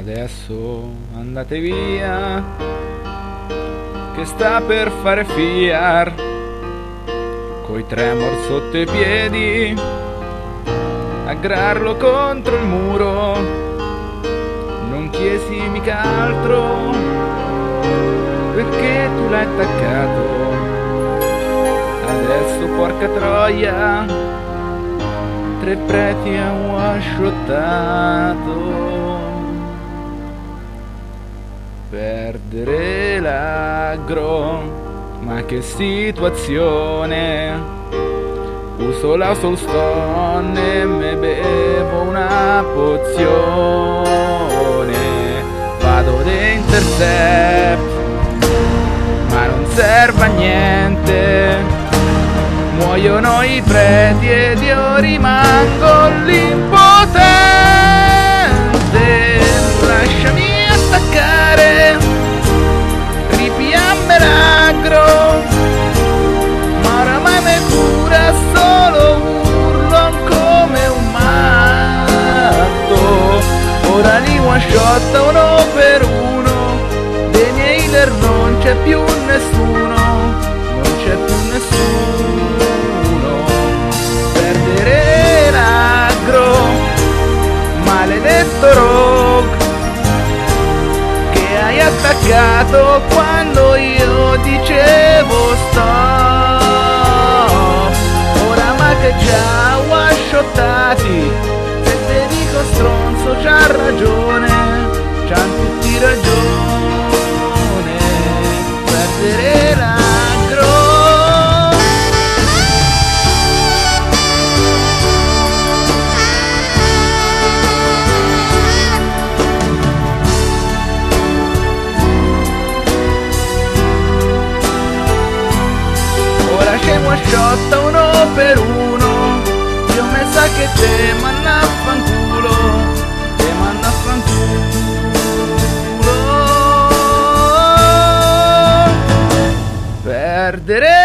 adesso andate via, che sta per fare fiar, coi tremor sotto i piedi, aggrarlo contro il muro. Non chiesi mica altro, perché tu l'hai attaccato. Adesso porca troia, 3 preti a un asciottato. Perdere l'agro, ma che situazione. Uso la Soul Stone e me bevo una pozione. Vado di intercept, ma non serve a niente. Muoiono i preti ed io rimango l'impotente. Lasciami attaccare, ripiamme l'agro, ma oramai me cura solo urlo come un matto. Ora li one shot uno per uno, dei miei healer non c'è più nessuno, non c'è più nessuno. Perdere l'agro, maledetto rogue, che hai attaccato quando io dicevo stop. Oramai che già one-shottati, se te dico stronzo c'ha ragione, c'han tutti ragione. Perdere l'agro. Ora c'è one shot uno per uno, io me sa che te manna a fanculo, te manna a fanculo. Perdere